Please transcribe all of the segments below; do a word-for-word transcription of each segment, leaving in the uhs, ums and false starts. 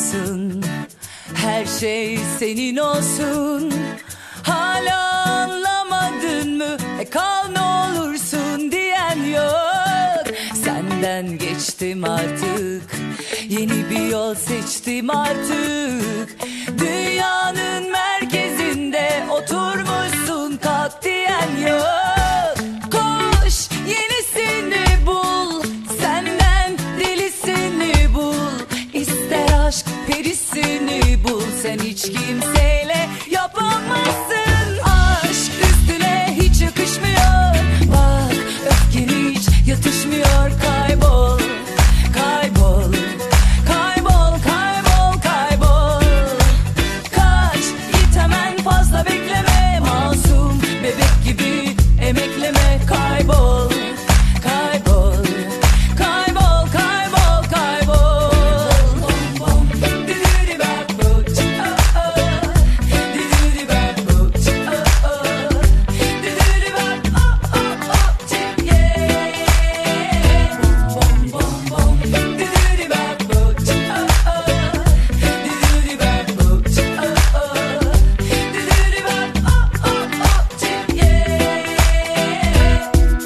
gidiyorsun, her şey senin olsun. Hala anlamadın mı? E kal ne olursun diyen yok. Senden geçtim artık, yeni bir yol seçtim artık. Dünyanın merkezinde oturmuşsun, kalk diyen yok. Koş yenisini bul, senden delisini bul. İster aşk perisini bul, sen hiç kimseyle yapamazsın. Aşk üstüne hiç yakışmıyor, bak öfkeni hiç yatışmıyor. Kaybol, kaybol, kaybol, kaybol, kaybol. Kaç, git hemen, fazla bekleme. Masum bebek gibi emekleme. Kaybol, kaybol, kaybol, kaybol, kaybol. Dididi bap boop, oh oh. Dididi bap boop, oh oh. Dididi bap, oh oh oh, yeah. Bom bom bom. Dididi bap boop, oh oh. Dididi bap boop, oh oh. Dididi bap, oh oh oh, yeah.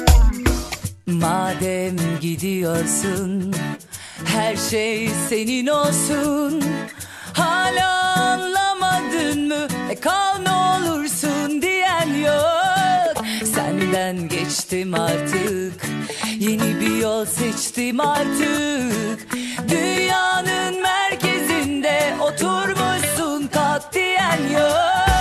Madem gidiyorsun, her şey senin olsun. Hala anlamadın mı? E kal ne olursun diyen yok. Senden geçtim artık, yeni bir yol seçtim artık. Dünyanın merkezinde oturmuşsun, kalk diyen yok.